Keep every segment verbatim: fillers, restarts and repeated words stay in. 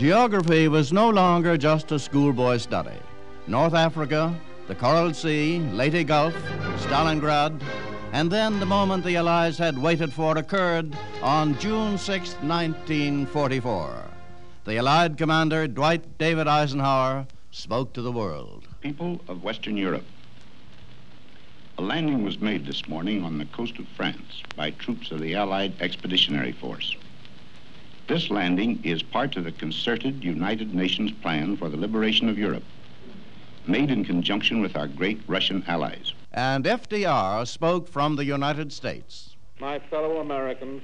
Geography was no longer just a schoolboy study. North Africa, the Coral Sea, Leyte Gulf, Stalingrad, and then the moment the Allies had waited for occurred on June sixth, nineteen forty-four. The Allied commander, Dwight David Eisenhower, spoke to the world. People of Western Europe, a landing was made this morning on the coast of France by troops of the Allied Expeditionary Force. This landing is part of the concerted United Nations plan for the liberation of Europe, made in conjunction with our great Russian allies. And F D R spoke from the United States. My fellow Americans,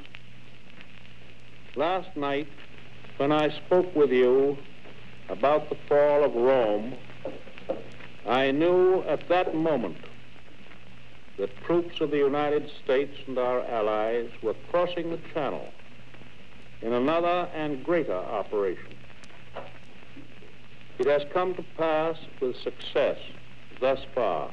last night when I spoke with you about the fall of Rome, I knew at that moment that troops of the United States and our allies were crossing the Channel in another and greater operation. It has come to pass with success thus far.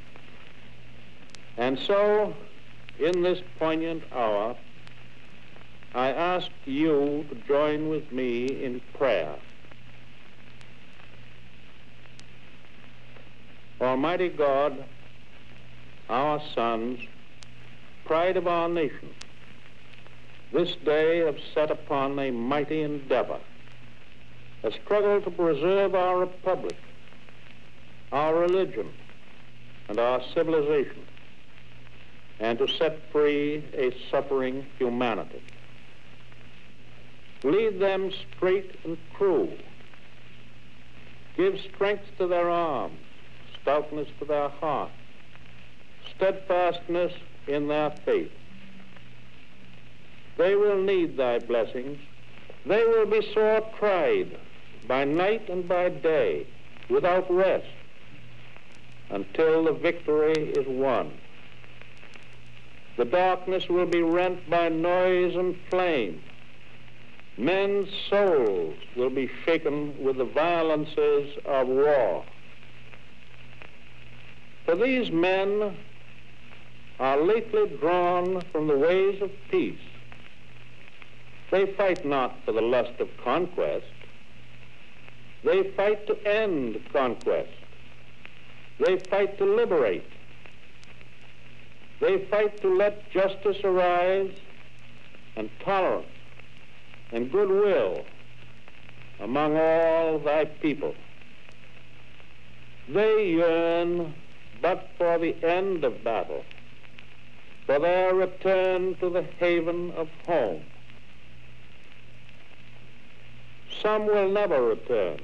And so, in this poignant hour, I ask you to join with me in prayer. Almighty God, our sons, pride of our nation, this day have set upon a mighty endeavor, a struggle to preserve our republic, our religion, and our civilization, and to set free a suffering humanity. Lead them straight and true. Give strength to their arms, stoutness to their heart, steadfastness in their faith. They will need thy blessings. They will be sore tried by night and by day, without rest, until the victory is won. The darkness will be rent by noise and flame. Men's souls will be shaken with the violences of war. For these men are lately drawn from the ways of peace. They fight not for the lust of conquest. They fight to end conquest. They fight to liberate. They fight to let justice arise and tolerance and goodwill among all thy people. They yearn but for the end of battle, for their return to the haven of home. Some will never return.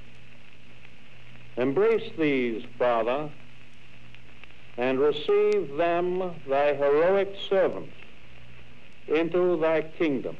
Embrace these, Father, and receive them, thy heroic servants, into thy kingdom.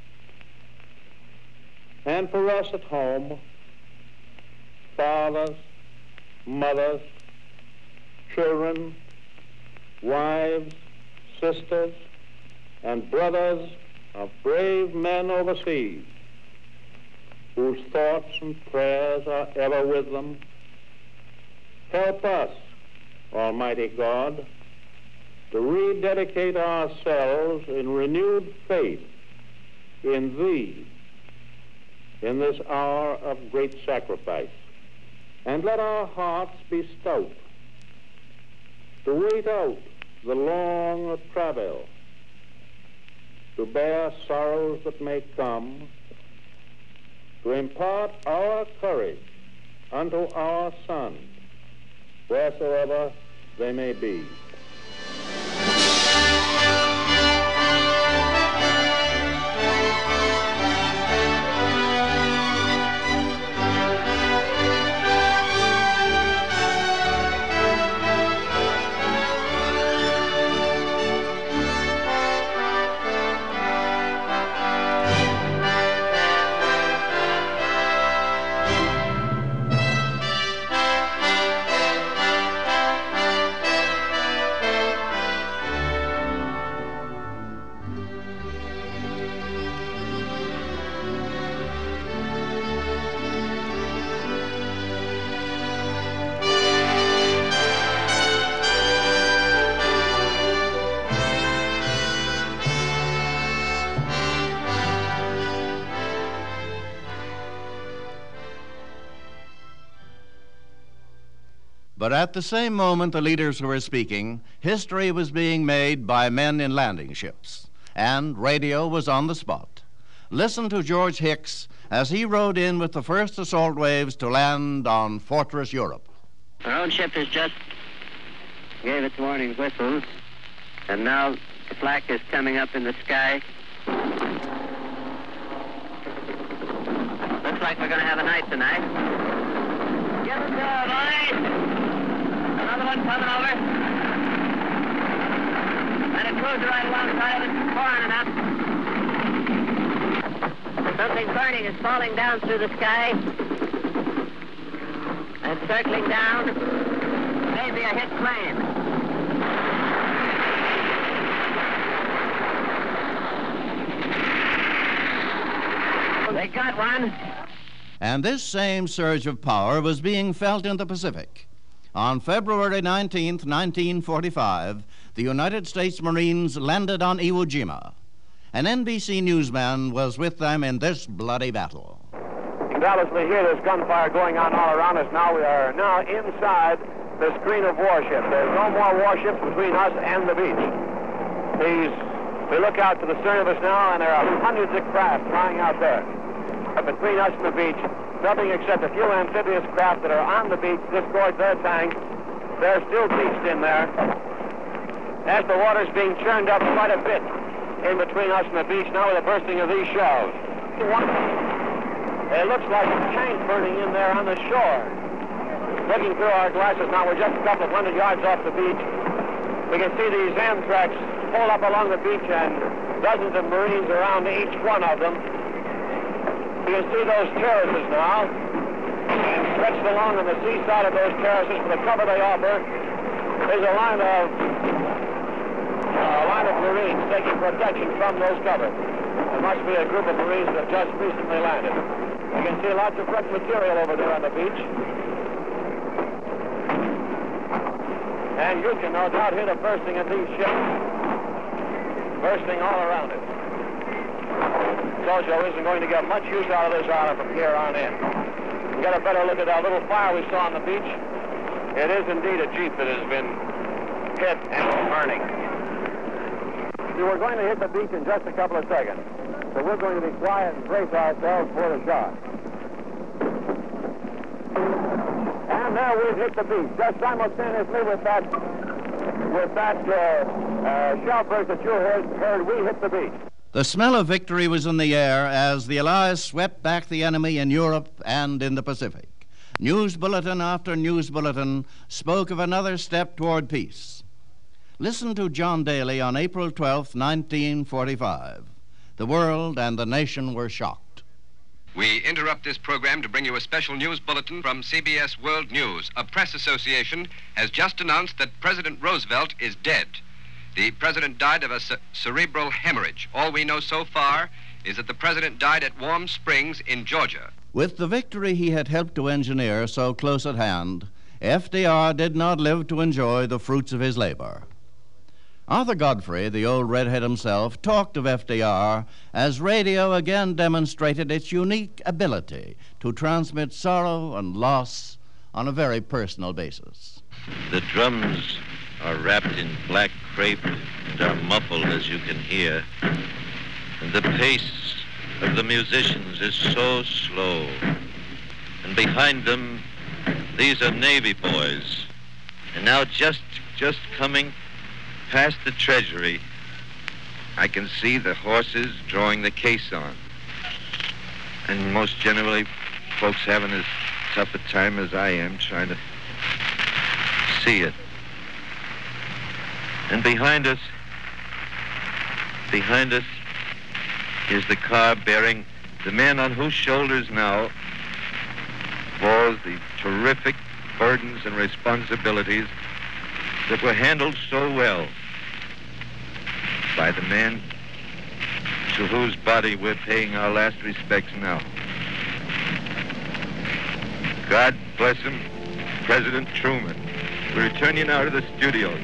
And for us at home, fathers, mothers, children, wives, sisters, and brothers of brave men overseas, whose thoughts and prayers are ever with them, help us, Almighty God, to rededicate ourselves in renewed faith in Thee in this hour of great sacrifice. And let our hearts be stout to wait out the long travail, to bear sorrows that may come, to impart our courage unto our sons, wheresoever they may be. But at the same moment the leaders were speaking, history was being made by men in landing ships, and radio was on the spot. Listen to George Hicks as he rode in with the first assault waves to land on Fortress Europe. Our own ship has just gave its warning whistle, and now the flak is coming up in the sky. Looks like we're going to have a night tonight. Give us a boys! Another one coming over. And a cruiser right alongside of it, foreign enough. Something burning is falling down through the sky. And circling down. Maybe a hit plane. They got one. And this same surge of power was being felt in the Pacific. On February nineteenth, nineteen forty-five, the United States Marines landed on Iwo Jima. An N B C newsman was with them in this bloody battle. You can doubtlessly hear this gunfire going on all around us now. We are now inside the screen of warships. There's no more warships between us and the beach. These, we look out to the stern of us now, and there are hundreds of craft lying out there. But between us and the beach, nothing except a few amphibious craft that are on the beach disgorge their tanks. They're still beached in there. As the water's being churned up quite a bit in between us and the beach now with the bursting of these shells. It looks like a tank burning in there on the shore. Looking through our glasses now, we're just a couple of hundred yards off the beach. We can see these Amtraks pull up along the beach and dozens of Marines around each one of them. You can see those terraces now, and stretched along on the seaside of those terraces for the cover they offer is a line of uh, a line of Marines taking protection from those covers. There must be a group of Marines that have just recently landed. You can see lots of fresh material over there on the beach. And you can no doubt hear the bursting of these ships, bursting all around it. Tojo isn't going to get much use out of this island from here on in. We get a better look at that little fire we saw on the beach. It is indeed a jeep that has been hit and burning. We were going to hit the beach in just a couple of seconds, so we're going to be quiet and brace ourselves for the shot. And there we've hit the beach, just simultaneously with that, with that uh, uh, shell burst that you heard, heard, we hit the beach. The smell of victory was in the air as the Allies swept back the enemy in Europe and in the Pacific. News bulletin after news bulletin spoke of another step toward peace. Listen to John Daly on April twelfth, nineteen forty-five. The world and the nation were shocked. We interrupt this program to bring you a special news bulletin from C B S World News. A press association has just announced that President Roosevelt is dead. The president died of a ce- cerebral hemorrhage. All we know so far is that the president died at Warm Springs in Georgia. With the victory he had helped to engineer so close at hand, F D R did not live to enjoy the fruits of his labor. Arthur Godfrey, the old redhead himself, talked of F D R as radio again demonstrated its unique ability to transmit sorrow and loss on a very personal basis. The drums are wrapped in black crepe and are muffled, as you can hear. And the pace of the musicians is so slow. And behind them, these are Navy boys. And now just, just coming past the Treasury, I can see the horses drawing the caisson. And most generally, folks having as tough a time as I am trying to see it. And behind us, behind us is the car bearing the man on whose shoulders now falls the terrific burdens and responsibilities that were handled so well by the man to whose body we're paying our last respects now. God bless him, President Truman. We return you now to the studios.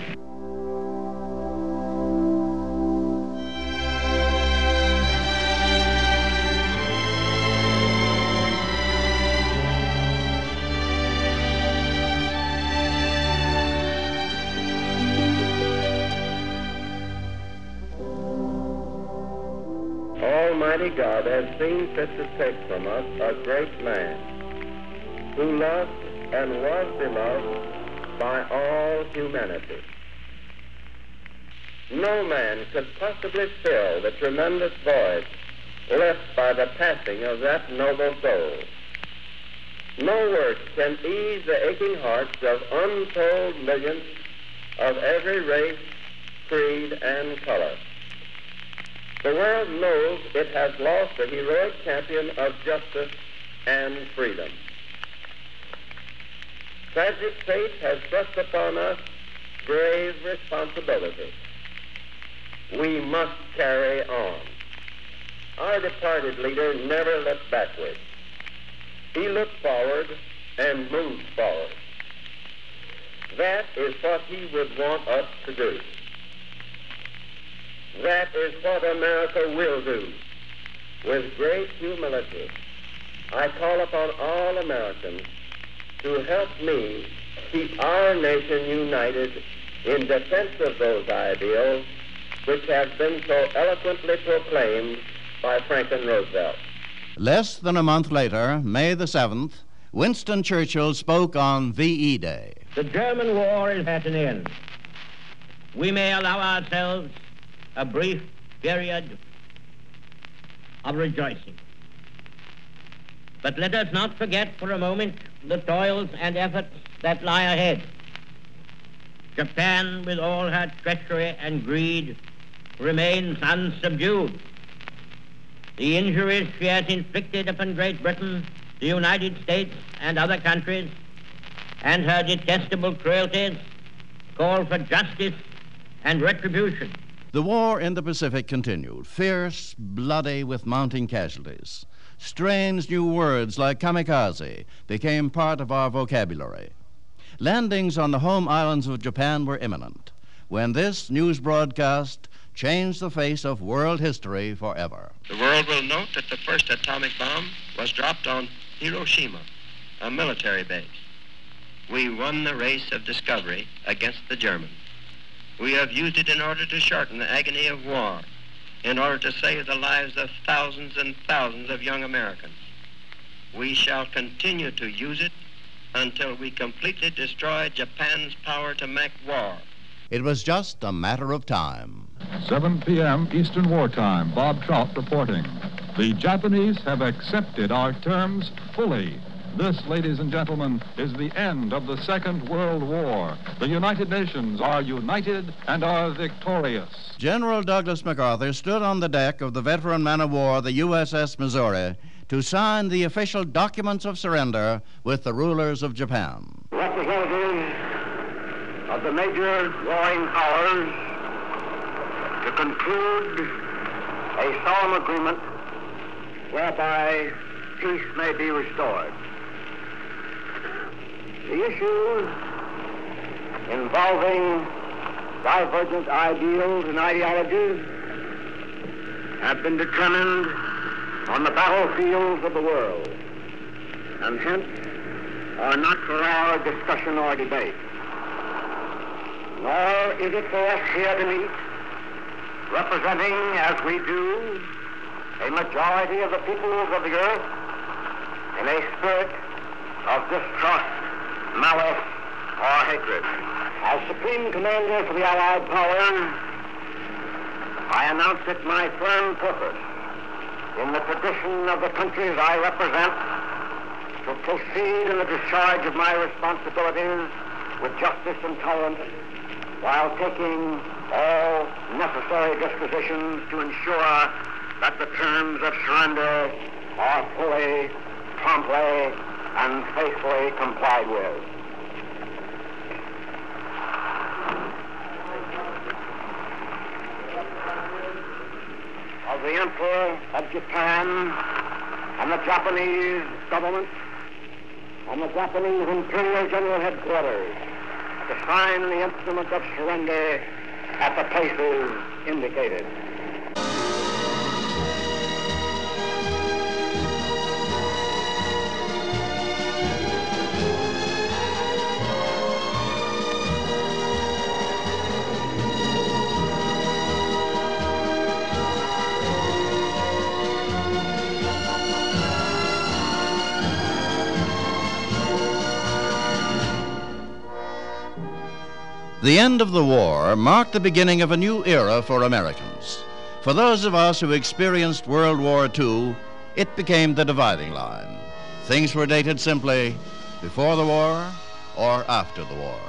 Almighty God has seen fit to take from us a great man who loved and was beloved by all humanity. No man could possibly fill the tremendous void left by the passing of that noble soul. No words can ease the aching hearts of untold millions of every race, creed, and color. The world knows it has lost a heroic champion of justice and freedom. Tragic fate has thrust upon us grave responsibility. We must carry on. Our departed leader never looked backward. He looked forward and moved forward. That is what he would want us to do. That is what America will do. With great humility, I call upon all Americans to help me keep our nation united in defense of those ideals which have been so eloquently proclaimed by Franklin Roosevelt. Less than a month later, May the seventh, Winston Churchill spoke on V E Day. The German war is at an end. We may allow ourselves a brief period of rejoicing. But let us not forget for a moment the toils and efforts that lie ahead. Japan, with all her treachery and greed, remains unsubdued. The injuries she has inflicted upon Great Britain, the United States, and other countries, and her detestable cruelties call for justice and retribution. The war in the Pacific continued, fierce, bloody, with mounting casualties. Strange new words like kamikaze became part of our vocabulary. Landings on the home islands of Japan were imminent when this news broadcast changed the face of world history forever. The world will note that the first atomic bomb was dropped on Hiroshima, a military base. We won the race of discovery against the Germans. We have used it in order to shorten the agony of war, in order to save the lives of thousands and thousands of young Americans. We shall continue to use it until we completely destroy Japan's power to make war. It was just a matter of time. seven p.m. Eastern Wartime, Bob Trout reporting. The Japanese have accepted our terms fully. This, ladies and gentlemen, is the end of the Second World War. The United Nations are united and are victorious. General Douglas MacArthur stood on the deck of the veteran man of war, the U S S Missouri, to sign the official documents of surrender with the rulers of Japan. Representatives of the major warring powers to conclude a solemn agreement whereby peace may be restored. The issues involving divergent ideals and ideologies have been determined on the battlefields of the world, and hence are not for our discussion or debate. Nor is it for us here to meet, representing, as we do, a majority of the peoples of the earth in a spirit of distrust, malice, or hatred. As Supreme Commander for the Allied powers, I announce it my firm purpose, in the tradition of the countries I represent, to proceed in the discharge of my responsibilities with justice and tolerance, while taking all necessary dispositions to ensure that the terms of surrender are fully, promptly, and faithfully complied with. Of the Emperor of Japan and the Japanese government and the Japanese Imperial General Headquarters to sign the instrument of surrender at the places indicated. The end of the war marked the beginning of a new era for Americans. For those of us who experienced World War Two, it became the dividing line. Things were dated simply before the war or after the war.